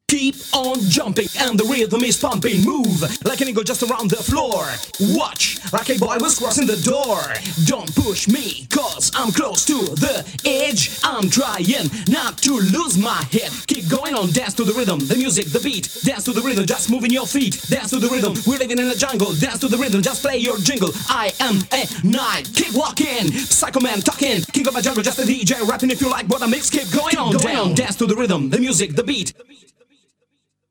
Keep on jumping and the rhythm is pumping. Move like an eagle just around the floor. Watch like a boy was crossing the door. Don't push me cause I'm close to the edge. I'm trying not to lose my head. Keep going on, dance to the rhythm, the music, the beat. Dance to the rhythm, just moving your feet. Dance to the rhythm, we're living in a jungle. Dance to the rhythm, just play your jingle. I am a knight, keep walking. Psycho man talking, king of my jungle, just a DJ rapping. If you like what I mix, keep going on, dance to the rhythm, the music, the beat.